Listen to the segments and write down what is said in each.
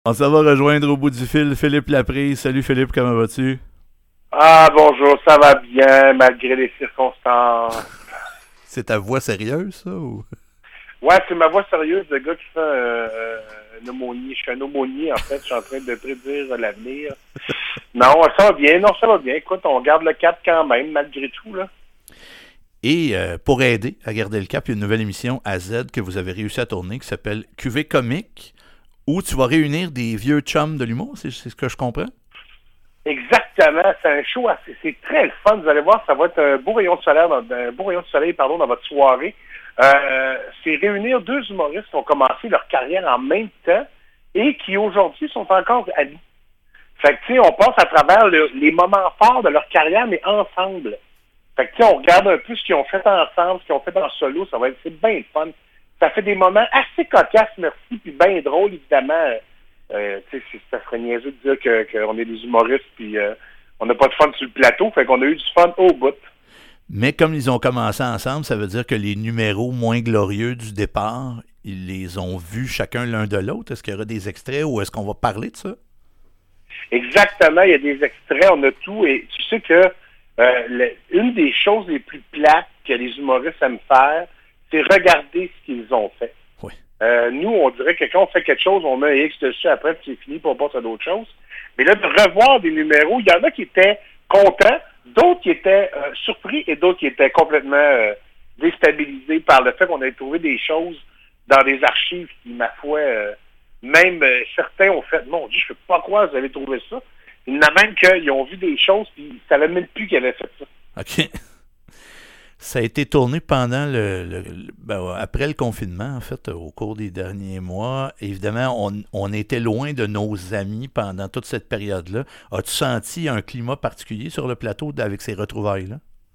On s'en va rejoindre au bout du fil Philippe Laprise. Salut Philippe, comment vas-tu? Ah, bonjour, ça va bien, malgré les circonstances. C'est ta voix sérieuse, ça? Ou... Ouais, c'est ma voix sérieuse de gars qui fait une aumônier. Je suis un aumônier, en fait. Je suis en train de prédire l'avenir. Non, ça va bien. Non, ça va bien. Écoute, on garde le cap quand même, malgré tout, là. Et pour aider à garder le cap, il y a une nouvelle émission à Z que vous avez réussi à tourner qui s'appelle QV Comique, où tu vas réunir des vieux chums de l'humour, c'est ce que je comprends? Exactement. C'est un show assez, c'est très le fun. Vous allez voir, ça va être un beau rayon de soleil, dans votre soirée. C'est réunir deux humoristes qui ont commencé leur carrière en même temps et qui aujourd'hui sont encore amis. Fait que, tu sais, on passe à travers les moments forts de leur carrière, mais ensemble. Fait que, tu sais, on regarde un peu ce qu'ils ont fait ensemble, ce qu'ils ont fait en solo, c'est bien le fun. Ça fait des moments assez cocasses, merci, puis bien drôles, évidemment. Tu sais, ça serait niaiseux de dire qu'on est des humoristes, puis on n'a pas de fun sur le plateau, fait qu'on a eu du fun au bout. Mais comme ils ont commencé ensemble, ça veut dire que les numéros moins glorieux du départ, ils les ont vus chacun l'un de l'autre. Est-ce qu'il y aura des extraits ou est-ce qu'on va parler de ça? Exactement, il y a des extraits, on a tout, et tu sais que une des choses les plus plates que les humoristes aiment faire, c'est regarder ce qu'ils ont fait. Oui. Nous, on dirait que quand on fait quelque chose, on met un X dessus après, puis c'est fini, puis on passe à d'autres choses. Mais là, de revoir des numéros, il y en a qui étaient contents, d'autres qui étaient surpris et d'autres qui étaient complètement déstabilisés par le fait qu'on ait trouvé des choses dans des archives qui, ma foi, même certains ont fait « Mon Dieu, je ne sais pas quoi vous avez trouvé ça ». Il y en a même qu'ils ont vu des choses puis ils ne savaient même plus qu'ils avaient fait ça. OK. Ça a été tourné pendant après le confinement, en fait, au cours des derniers mois. Évidemment, on était loin de nos amis pendant toute cette période-là. As-tu senti un climat particulier sur le plateau avec ces retrouvailles-là?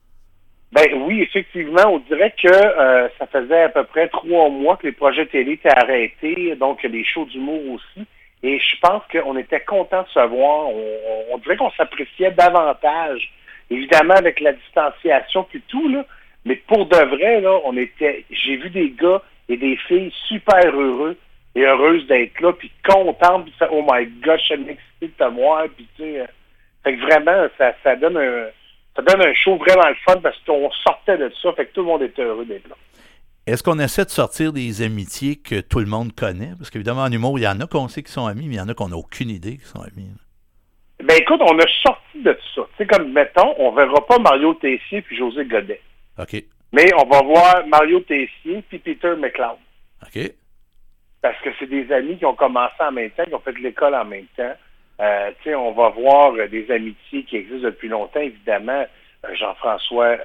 Ben oui, effectivement, on dirait que ça faisait à peu près 3 mois que les projets télé étaient arrêtés, donc les shows d'humour aussi. Et je pense qu'on était contents de se voir. On dirait qu'on s'appréciait davantage. Évidemment, avec la distanciation puis tout, là. Mais pour de vrai, là, j'ai vu des gars et des filles super heureux et heureuses d'être là, puis contentes, puis oh my gosh, je suis excité de te voir, puis tu sais. Fait que vraiment, ça donne un show vraiment le fun parce qu'on sortait de ça, fait que tout le monde était heureux d'être là. Est-ce qu'on essaie de sortir des amitiés que tout le monde connaît? Parce qu'évidemment, en humour, il y en a qu'on sait qu'ils sont amis, mais il y en a qu'on n'a aucune idée qu'ils sont amis. Ben écoute, on a sorti de ça. Tu sais, comme, mettons, on verra pas Mario Tessier puis José Godet. OK. Mais on va voir Mario Tessier puis Peter McLeod. OK. Parce que c'est des amis qui ont commencé en même temps, qui ont fait de l'école en même temps. Tu sais, on va voir des amitiés qui existent depuis longtemps, évidemment. Jean-François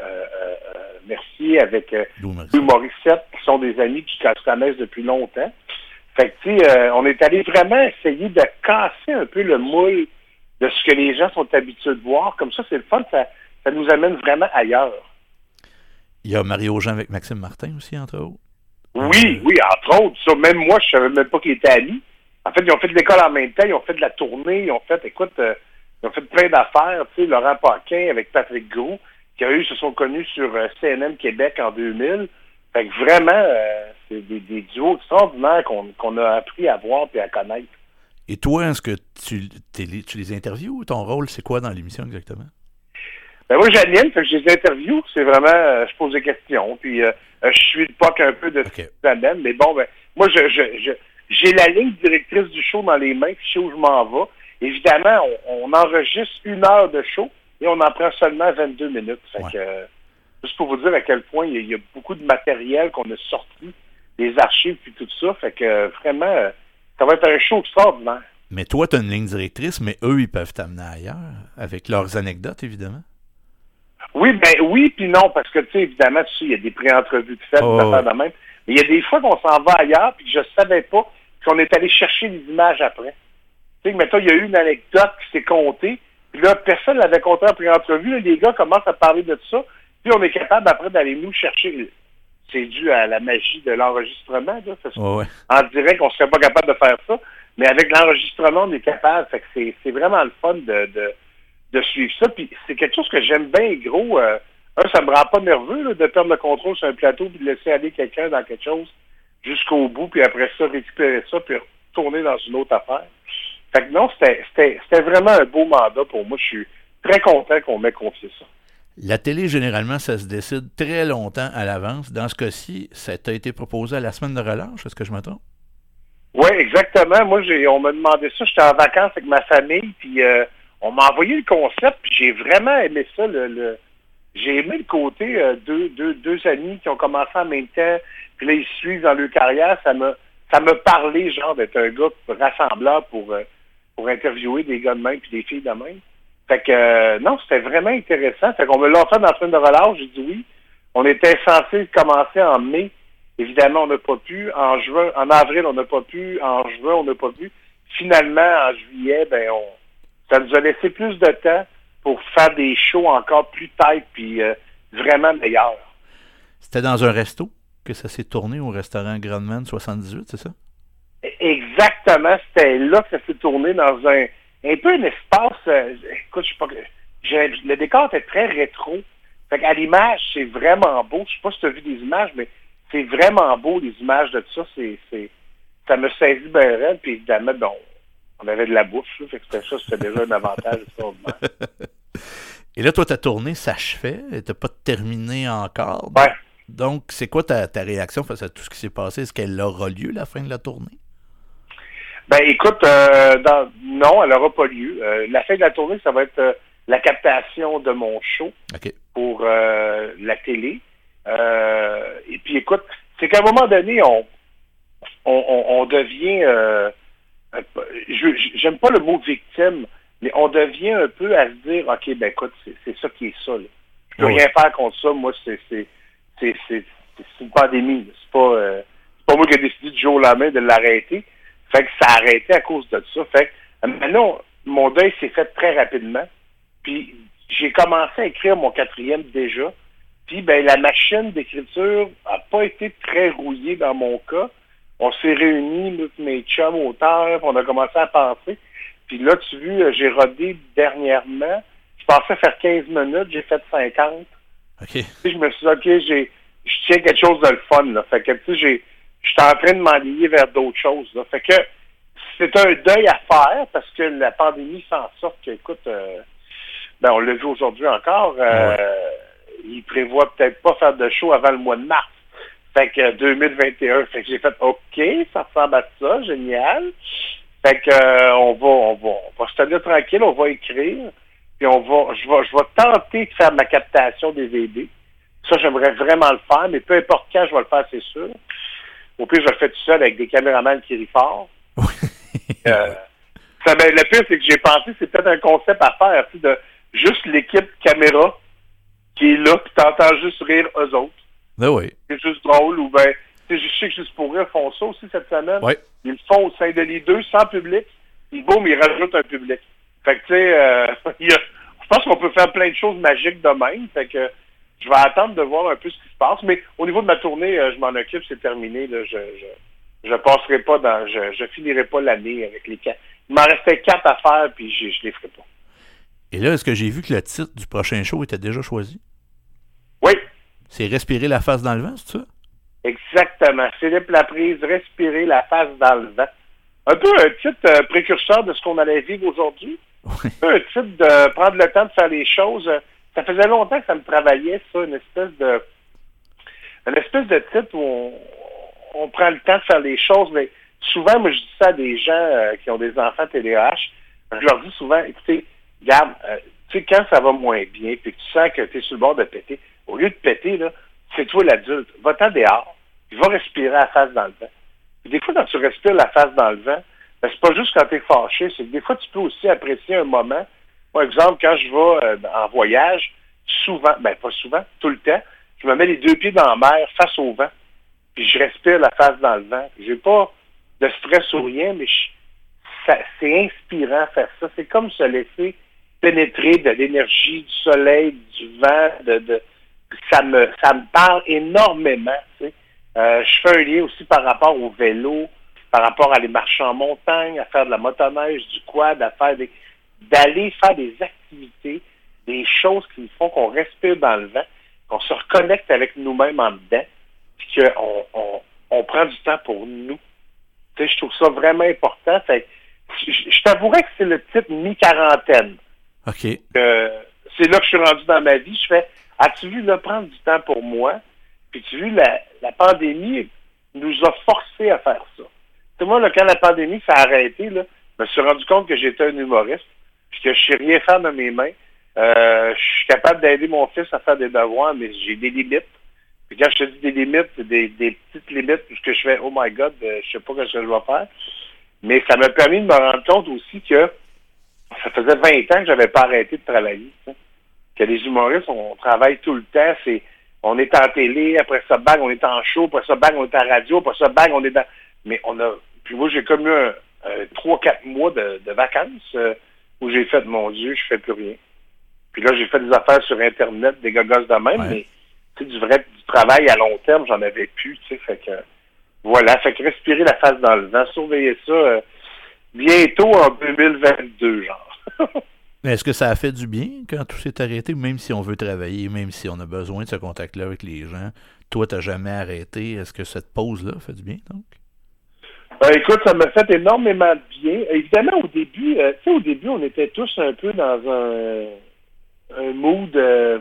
Mercier avec Louis Morissette, qui sont des amis qui se connaissent depuis longtemps. Fait que, tu sais, on est allé vraiment essayer de casser un peu le moule de ce que les gens sont habitués de voir. Comme ça, c'est le fun, ça nous amène vraiment ailleurs. Il y a Mario Jean avec Maxime Martin aussi, entre autres. Oui, entre autres. Ça, même moi, je savais même pas qu'ils étaient amis. En fait, ils ont fait de l'école en même temps, ils ont fait de la tournée, ils ont fait plein d'affaires. Tu sais, Laurent Paquin avec Patrick Gros, se sont connus sur CNM Québec en 2000. Fait que vraiment, c'est des duos extraordinaires qu'on a appris à voir et à connaître. Et toi, est-ce que tu les interviews? Ton rôle, c'est quoi dans l'émission exactement? Ben moi, j'anime, fait que je les interviews. C'est vraiment, je pose des questions, puis je suis le POC un peu de ce qu'ils amènent. Mais bon, ben, moi, j'ai la ligne directrice du show dans les mains, puis je sais où je m'en vais. Évidemment, on enregistre 1 heure de show et on en prend seulement 22 minutes. Fait que, juste pour vous dire à quel point il y a beaucoup de matériel qu'on a sorti, des archives puis tout ça. Fait que vraiment, ça va être un show extraordinaire. Mais toi, tu as une ligne directrice, mais eux, ils peuvent t'amener ailleurs, avec leurs anecdotes, évidemment. Oui, puis non, parce que, tu sais, évidemment, tu sais, il y a des pré-entrevues de fait, des affaires de même. Mais il y a des fois qu'on s'en va ailleurs, puis que je savais pas, qu'on est allé chercher les images après. Tu sais, mettons, il y a eu une anecdote qui s'est contée, puis là, personne ne l'avait compté en pré-entrevue, les gars commencent à parler de ça, puis on est capable après d'aller nous chercher. C'est dû à la magie de l'enregistrement, là. En direct, on serait pas capable de faire ça, mais avec l'enregistrement, on est capable. Fait que c'est vraiment le fun de suivre ça. Puis c'est quelque chose que j'aime bien gros. Ça me rend pas nerveux là, de perdre le contrôle sur un plateau puis de laisser aller quelqu'un dans quelque chose jusqu'au bout, puis après ça, récupérer ça, puis retourner dans une autre affaire. Fait que non, c'était vraiment un beau mandat pour moi. Je suis très content qu'on m'ait confié ça. La télé, généralement, ça se décide très longtemps à l'avance. Dans ce cas-ci, ça t'a été proposé à la semaine de relâche, est-ce que je me trompe? Oui, exactement. Moi, on m'a demandé ça. J'étais en vacances avec ma famille, puis on m'a envoyé le concept, puis j'ai vraiment aimé ça. J'ai aimé le côté deux amis qui ont commencé en même temps, puis là, ils suivent dans leur carrière. Ça m'a parlé, genre, d'être un gars rassembleur pour interviewer des gars de même puis des filles de même. Fait que, non, c'était vraiment intéressant. Fait qu'on me l'a fait dans la semaine de relâche. J'ai dit oui. On était censé commencer en mai. Évidemment, on n'a pas pu. En avril, on n'a pas pu. En juin, on n'a pas pu. Finalement, en juillet, ça nous a laissé plus de temps pour faire des shows encore plus tight puis vraiment meilleurs. C'était dans un resto que ça s'est tourné au restaurant Grandman 78, c'est ça? Exactement. C'était là que ça s'est tourné dans un peu un espace. Écoute, je sais pas. Le décor était très rétro. Fait qu'à l'image, c'est vraiment beau. Je sais pas si tu as vu des images, mais c'est vraiment beau, les images de ça. Ça me saisit bien raide. Puis évidemment, on avait de la bouffe. Là, fait que c'était déjà un avantage extraordinaire. Et là, toi, ta tournée s'achevait. Elle n'était pas terminée encore. Ouais. Donc, c'est quoi ta réaction face à tout ce qui s'est passé? Est-ce qu'elle aura lieu, la fin de la tournée? Ben, écoute, non, elle n'aura pas lieu. La fin de la tournée, ça va être la captation de mon show pour la télé. Et puis, écoute, c'est qu'à un moment donné, on devient... j'aime pas le mot victime, mais on devient un peu à se dire, OK, ben écoute, c'est ça qui est ça. Là. Je peux rien faire contre ça. Moi, c'est une pandémie. C'est pas moi qui ai décidé du jour au lendemain de l'arrêter. Fait que ça a arrêté à cause de ça. Fait que maintenant, mon deuil s'est fait très rapidement. Puis j'ai commencé à écrire mon 4e déjà. Puis la machine d'écriture a pas été très rouillée dans mon cas. On s'est réunis, mes chums auteurs, on a commencé à penser. Puis là, tu vois, j'ai rodé dernièrement. Je pensais faire 15 minutes, j'ai fait 50. Okay. Puis je me suis dit, OK, je tiens quelque chose de le fun. Là. Fait que, tu sais, je suis en train de m'enligner vers d'autres choses. Là. Fait que c'est un deuil à faire parce que la pandémie fait en sorte que, écoute, on l'a vu aujourd'hui encore, il prévoit peut-être pas faire de show avant le mois de mars. Fait que 2021, fait que j'ai fait OK, ça ressemble à ça, génial. Fait que on va se tenir tranquille, on va écrire, puis je vais tenter de faire ma captation DVD. Ça, j'aimerais vraiment le faire, mais peu importe quand je vais le faire, c'est sûr. Au pire, je le fais tout seul avec des caméramans qui rient fort. Le pire, c'est que j'ai pensé, c'est peut-être un concept à faire, de juste l'équipe caméra qui est là, puis t'entends juste rire eux autres. Ben oui. C'est juste drôle, ou je sais que Juste pour rire font ça aussi cette semaine. Oui. Ils le font au Saint-Denis 2 sans public, puis boum, ils rajoutent un public. Fait que, tu sais, je pense qu'on peut faire plein de choses magiques de même, fait que je vais attendre de voir un peu ce qui se passe, mais au niveau de ma tournée, je m'en occupe, c'est terminé, là, je passerai pas je finirai pas l'année avec les 4. Il m'en restait 4 à faire, puis je les ferai pas. Et là, est-ce que j'ai vu que le titre du prochain show était déjà choisi? Oui. C'est Respirer la face dans le vent, c'est ça? Exactement. Philippe Laprise, Respirer la face dans le vent. Un peu un titre précurseur de ce qu'on allait vivre aujourd'hui. Oui. Un peu un titre de prendre le temps de faire les choses. Ça faisait longtemps que ça me travaillait, ça, une espèce de titre où on prend le temps de faire les choses, mais souvent, moi, je dis ça à des gens qui ont des enfants TDAH. Je leur dis souvent, écoutez, regarde, tu sais, quand ça va moins bien, puis que tu sens que tu es sur le bord de péter, au lieu de péter, là, c'est toi l'adulte. Va-t'en dehors, puis va respirer la face dans le vent. Puis des fois, quand tu respires la face dans le vent, c'est pas juste quand tu es fâché, c'est que des fois, tu peux aussi apprécier un moment. Par exemple, quand je vais en voyage, souvent, pas souvent, tout le temps, je me mets les 2 pieds dans la mer face au vent, puis je respire la face dans le vent. J'ai pas de stress ou rien, mais c'est inspirant faire ça. C'est comme se laisser pénétrer de l'énergie, du soleil, du vent, ça me parle énormément. Tu sais. Je fais un lien aussi par rapport au vélo, par rapport à aller marcher en montagne, à faire de la motoneige, du quad, d'aller faire des activités, des choses qui font qu'on respire dans le vent, qu'on se reconnecte avec nous-mêmes en dedans, puis qu'on prend du temps pour nous. Tu sais, je trouve ça vraiment important. je t'avouerais que c'est le type mi-quarantaine. OK. C'est là que je suis rendu dans ma vie. Je fais, as-tu vu, là, prendre du temps pour moi? Puis tu as vu, la pandémie nous a forcés à faire ça. Tu sais, moi, là, quand la pandémie s'est arrêtée, là, je me suis rendu compte que j'étais un humoriste, puis que je sais rien faire de mes mains. Je suis capable d'aider mon fils à faire des devoirs, mais j'ai des limites. Puis quand je te dis des limites, c'est des petites limites, parce que je fais, oh my God, je sais pas ce que je vais faire. Mais ça m'a permis de me rendre compte aussi que ça faisait 20 ans que j'avais pas arrêté de travailler. T'sais. Que les humoristes, on travaille tout le temps. On est en télé, après ça, bang, on est en show, après ça, bang, on est en radio, après ça, bang, on est dans... Mais puis moi, j'ai comme eu 3-4 mois de vacances où j'ai fait, mon Dieu, je fais plus rien. Puis là, j'ai fait des affaires sur Internet, des gogosses de même, mais du travail à long terme, j'en avais plus, tu sais, fait que... Voilà, fait que respirer la face dans le vent, surveiller ça bientôt en 2022, genre. Mais est-ce que ça a fait du bien quand tout s'est arrêté, même si on veut travailler, même si on a besoin de ce contact-là avec les gens? Toi, tu n'as jamais arrêté. Est-ce que cette pause-là fait du bien, donc? Écoute, ça m'a fait énormément de bien. Évidemment, au début, on était tous un peu dans un mood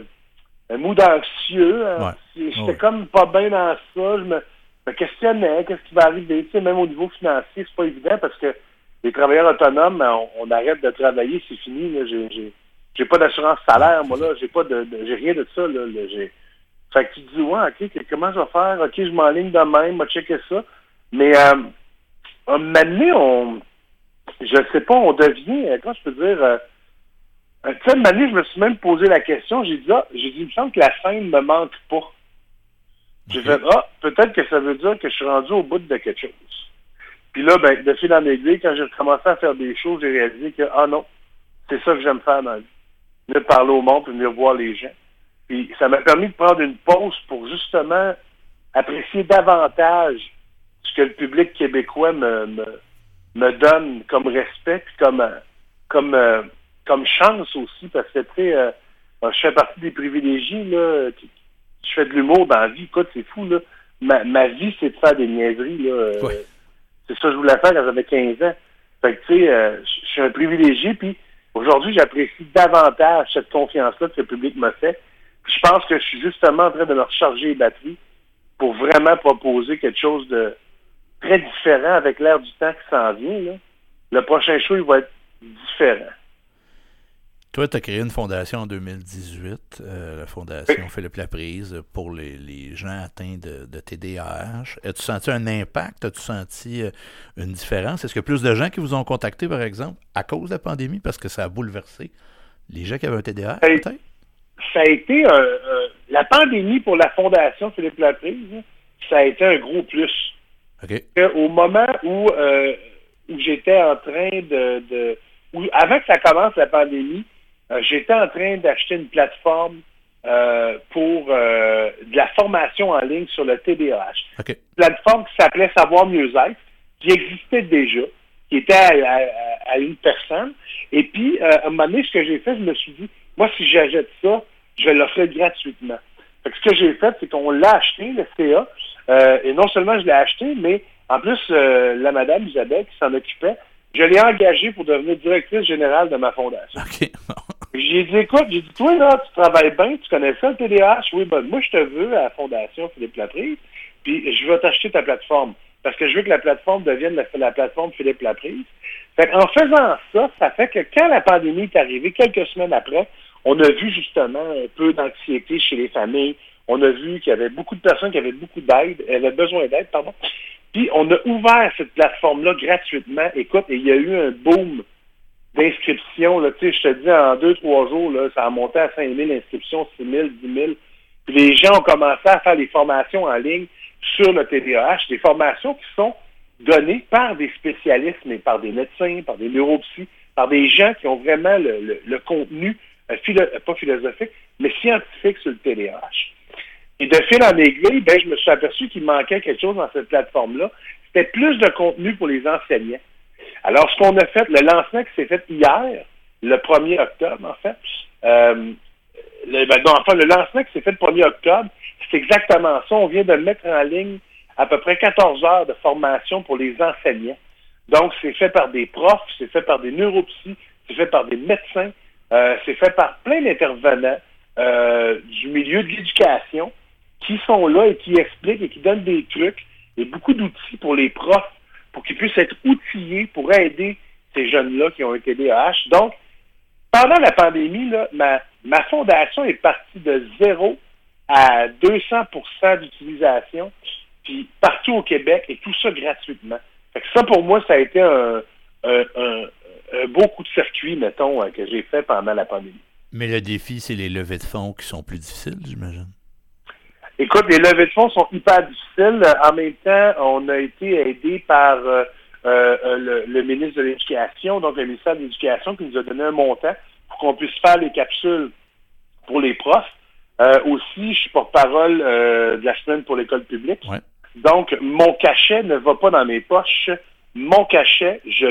anxieux. Hein. Ouais. J'étais comme pas bien dans ça. Je me questionnais, qu'est-ce qui va arriver? Tu sais, même au niveau financier, c'est pas évident parce que les travailleurs autonomes, on arrête de travailler, c'est fini. Là. J'ai pas d'assurance salaire, moi, là. J'ai rien de ça, là. Fait que tu te dis, ouais, OK, comment je vais faire? OK, je m'enligne de même, je vais checker ça. Mais, un moment donné, je sais pas, on devient, comment je peux dire, tu sais, un moment donné, je me suis même posé la question, j'ai dit, il me semble que la fin ne me manque pas. J'ai fait, peut-être que ça veut dire que je suis rendu au bout de quelque chose. Puis là, de fil en aiguille, quand j'ai commencé à faire des choses, j'ai réalisé que, non, c'est ça que j'aime faire dans la vie. Venir parler au monde, puis venir voir les gens. Puis ça m'a permis de prendre une pause pour justement apprécier davantage ce que le public québécois me donne comme respect, puis comme chance aussi, parce que, tu sais, je fais partie des privilégiés, là, je fais de l'humour dans la vie, écoute, c'est fou, là. Ma vie, c'est de faire des niaiseries, là. C'est ça que je voulais faire quand j'avais 15 ans. Fait que, tu sais, je suis un privilégié, puis aujourd'hui, j'apprécie davantage cette confiance-là que le public m'a fait. Puis je pense que je suis justement en train de me recharger les batteries pour vraiment proposer quelque chose de très différent avec l'air du temps qui s'en vient, là. Le prochain show, il va être différent. Toi, tu as créé une fondation en 2018, la Fondation Philippe Laprise, pour les gens atteints de TDAH. As-tu senti un impact? As-tu senti une différence? Est-ce qu'il y a plus de gens qui vous ont contacté, par exemple, à cause de la pandémie, parce que ça a bouleversé les gens qui avaient un TDAH, peut-être? Ça a été la pandémie pour la Fondation Philippe Laprise, ça a été un gros plus. Okay. Au moment où j'étais en train avant que ça commence la pandémie, j'étais en train d'acheter une plateforme pour de la formation en ligne sur le TDAH. Okay. Une plateforme qui s'appelait Savoir mieux être, qui existait déjà, qui était à une personne. Et puis, à un moment donné, ce que j'ai fait, je me suis dit, moi, si j'achète ça, je vais l'offrir gratuitement. Fait que ce que j'ai fait, c'est qu'on l'a acheté, le CA, et non seulement je l'ai acheté, mais en plus, la madame Isabelle qui s'en occupait, je l'ai engagée pour devenir directrice générale de ma fondation. Okay. J'ai dit, écoute, toi, là, tu travailles bien, tu connais ça, le TDAH? Oui, moi, je te veux à la Fondation Philippe Laprise, puis je vais t'acheter ta plateforme, parce que je veux que la plateforme devienne la plateforme Philippe Laprise. Fait qu'en faisant ça, ça fait que quand la pandémie est arrivée, quelques semaines après, on a vu justement un peu d'anxiété chez les familles. On a vu qu'il y avait beaucoup de personnes qui avaient beaucoup d'aide, avaient besoin d'aide, pardon. Puis on a ouvert cette plateforme-là gratuitement. Écoute, et il y a eu un boom d'inscriptions. Là, tu sais, je te dis, en 2-3 jours, là, ça a monté à 5 000 inscriptions, 6 000, 10 000. Puis les gens ont commencé à faire des formations en ligne sur le TDAH, des formations qui sont données par des spécialistes, mais par des médecins, par des neuropsys, par des gens qui ont vraiment le contenu, pas philosophique, mais scientifique sur le TDAH. Et de fil en aiguille, je me suis aperçu qu'il manquait quelque chose dans cette plateforme-là. C'était plus de contenu pour les enseignants. Alors, ce qu'on a fait, le lancement qui s'est fait hier, le 1er octobre, en fait, le lancement qui s'est fait le 1er octobre, c'est exactement ça. On vient de mettre en ligne à peu près 14 heures de formation pour les enseignants. Donc, c'est fait par des profs, c'est fait par des neuropsys, c'est fait par des médecins, c'est fait par plein d'intervenants du milieu de l'éducation qui sont là et qui expliquent et qui donnent des trucs et beaucoup d'outils pour les profs pour qu'ils puissent être outillés pour aider ces jeunes-là qui ont un TDAH. Donc, pendant la pandémie, là, ma fondation est partie de 0 à 200% d'utilisation, puis partout au Québec, et tout ça gratuitement. Fait que ça, pour moi, ça a été un beau coup de circuit, mettons, que j'ai fait pendant la pandémie. Mais le défi, c'est les levées de fonds qui sont plus difficiles, j'imagine. Écoute, les levées de fonds sont hyper difficiles. En même temps, on a été aidé par le ministre de l'Éducation, donc le ministère de l'Éducation, qui nous a donné un montant pour qu'on puisse faire les capsules pour les profs. Aussi, je suis porte-parole de la semaine pour l'école publique. Ouais. Donc, mon cachet ne va pas dans mes poches. Mon cachet, je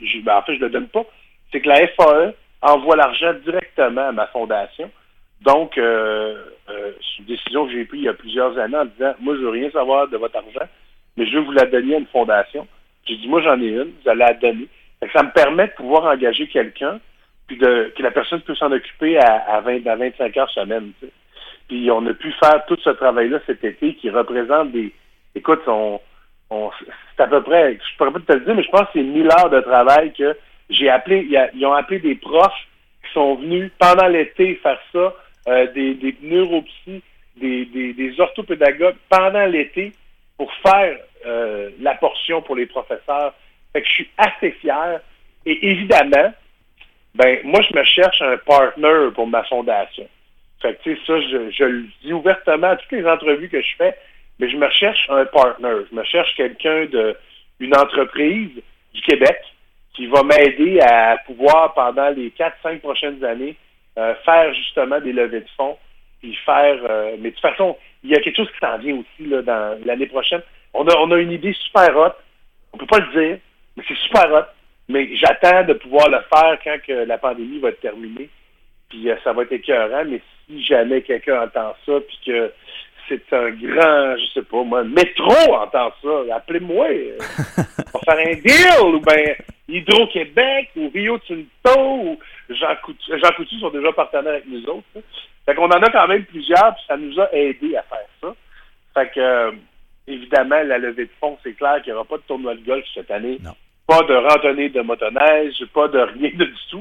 le donne pas. C'est que la FAE envoie l'argent directement à ma fondation. Donc, c'est une décision que j'ai prise il y a plusieurs années en disant, moi, je veux rien savoir de votre argent, mais je veux vous la donner à une fondation. J'ai dit, moi, j'en ai une, vous allez la donner. Ça me permet de pouvoir engager quelqu'un, puis que la personne peut s'en occuper à 25 heures semaine. Tu sais. Puis on a pu faire tout ce travail-là cet été qui représente des... Écoute, c'est à peu près, je pourrais pas te le dire, mais je pense que c'est 1000 heures de travail que j'ai appelé, ils ont appelé des profs qui sont venus pendant l'été faire ça, des neuropsys, des orthopédagogues pendant l'été pour faire la portion pour les professeurs. Fait que je suis assez fier. Et évidemment, moi, je me cherche un partner pour ma fondation. Fait que, tu sais, ça, je le dis ouvertement à toutes les entrevues que je fais, mais je me cherche un partner. Je me cherche quelqu'un une entreprise du Québec qui va m'aider à pouvoir, pendant les 4-5 prochaines années, faire justement des levées de fonds, puis faire... mais de toute façon, il y a quelque chose qui s'en vient aussi là, dans l'année prochaine. On a une idée super hot. On peut pas le dire, mais c'est super hot. Mais j'attends de pouvoir le faire quand que la pandémie va être terminée. Puis ça va être écœurant, mais si jamais quelqu'un entend ça, puis que c'est un grand, je sais pas moi, métro entend ça, appelez-moi. On va faire un deal, ou bien Hydro-Québec, ou Rio Tinto, ou Jean Coutu sont déjà partenaires avec nous autres. Ça. Fait qu'on en a quand même plusieurs, puis ça nous a aidés à faire ça. Fait que, évidemment, la levée de fonds, c'est clair qu'il n'y aura pas de tournoi de golf cette année. Non. Pas de randonnée de motoneige, pas de rien de du tout.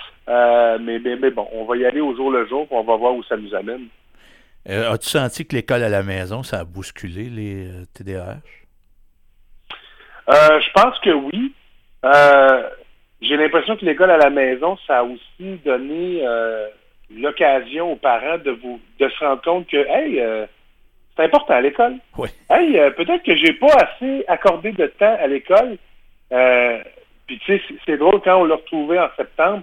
Mais bon, on va y aller au jour le jour, puis on va voir où ça nous amène. As-tu senti que l'école à la maison, ça a bousculé les TDAH? Je pense que oui. J'ai l'impression que l'école à la maison, ça a aussi donné l'occasion aux parents de se rendre compte que, hey, c'est important à l'école. Oui. Hey, peut-être que j'ai pas assez accordé de temps à l'école. Puis tu sais, c'est drôle, quand on l'a retrouvé en septembre,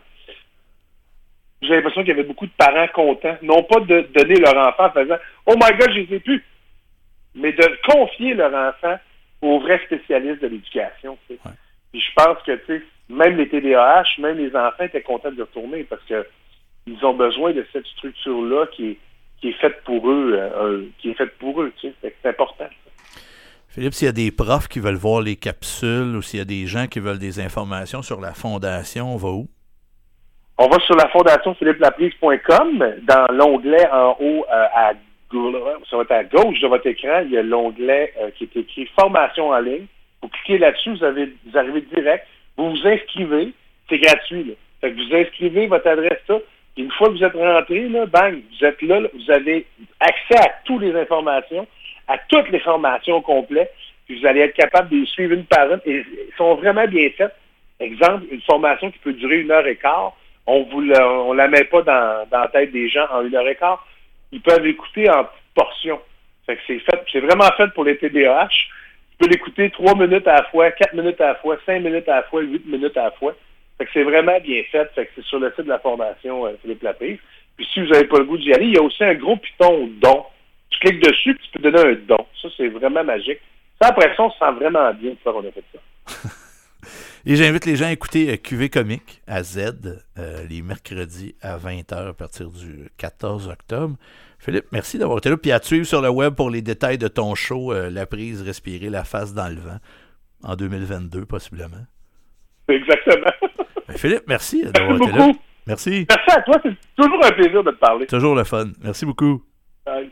j'ai l'impression qu'il y avait beaucoup de parents contents. Non pas de donner leur enfant en faisant « Oh my God, je les ai plus! » mais de confier leur enfant aux vrais spécialistes de l'éducation. Tu sais. Ouais. Puis je pense que tu sais, même les TDAH, même les enfants étaient contents de retourner parce que ils ont besoin de cette structure-là qui est faite pour eux, tu sais. C'est important. Ça. Philippe, s'il y a des profs qui veulent voir les capsules ou s'il y a des gens qui veulent des informations sur la fondation, on va où? On va sur la fondation philippelaprise.com. Dans l'onglet en haut, ça va être à gauche de votre écran, il y a l'onglet qui est écrit « Formation en ligne ». Vous cliquez là-dessus, vous arrivez direct, vous vous inscrivez, c'est gratuit. Là. Fait que vous inscrivez votre adresse là, puis une fois que vous êtes rentré, là, bang, vous êtes là, vous avez accès à toutes les informations, à toutes les formations complètes, puis vous allez être capable de les suivre une par une, et ils sont vraiment bien faites. Exemple, une formation qui peut durer 1h15, on la met pas dans la tête des gens en 1h15. Ils peuvent l'écouter en petites portions. Fait que c'est vraiment fait pour les TDAH. Tu peux l'écouter 3 minutes à la fois, 4 minutes à la fois, 5 minutes à la fois, 8 minutes à la fois. Fait que c'est vraiment bien fait. Fait que c'est sur le site de la Fondation Philippe Laprise. Puis si vous n'avez pas le goût d'y aller, il y a aussi un gros piton don. Tu cliques dessus, puis tu peux donner un don. Ça, c'est vraiment magique. Ça, après ça, on se sent vraiment bien de faire qu'on a fait ça. Et j'invite les gens à écouter QV Comique à Z les mercredis à 20h à partir du 14 octobre. Philippe, merci d'avoir été là. Puis à te suivre sur le web pour les détails de ton show, La prise, respirer, la face dans le vent, en 2022 possiblement. Exactement. Philippe, merci d'avoir été là. Merci. Merci à toi, c'est toujours un plaisir de te parler. Toujours le fun. Merci beaucoup.